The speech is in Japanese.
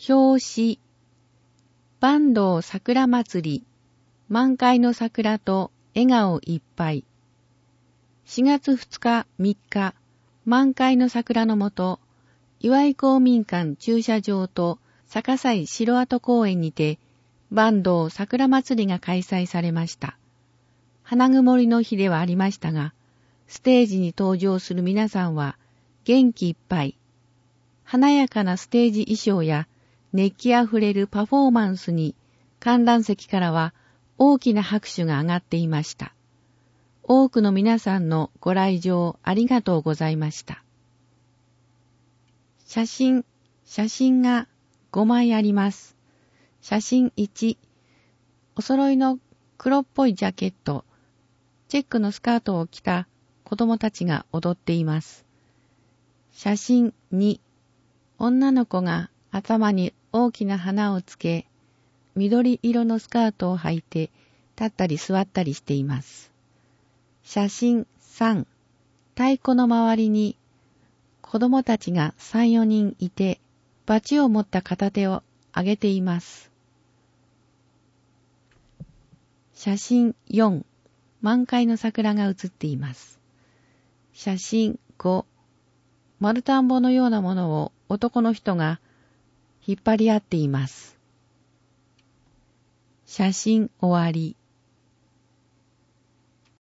表紙、坂東桜祭り、満開の桜と笑顔いっぱい。4月2日3日、満開の桜のもと、岩井公民館駐車場と逆西城跡公園にて、坂東桜祭りが開催されました。花曇りの日ではありましたが、ステージに登場する皆さんは元気いっぱい。華やかなステージ衣装や熱気あふれるパフォーマンスに観覧席からは大きな拍手が上がっていました。多くの皆さんのご来場ありがとうございました。写真が5枚あります。写真1、お揃いの黒っぽいジャケット、チェックのスカートを着た子供たちが踊っています。写真2、女の子が頭に大きな花をつけ、緑色のスカートを履いて立ったり座ったりしています。写真3、太鼓の周りに子供たちが3、4人いて、バチを持った片手を上げています。写真4、満開の桜が写っています。写真5、丸田んぼのようなものを男の人が引っ張り合っています。写真終わり。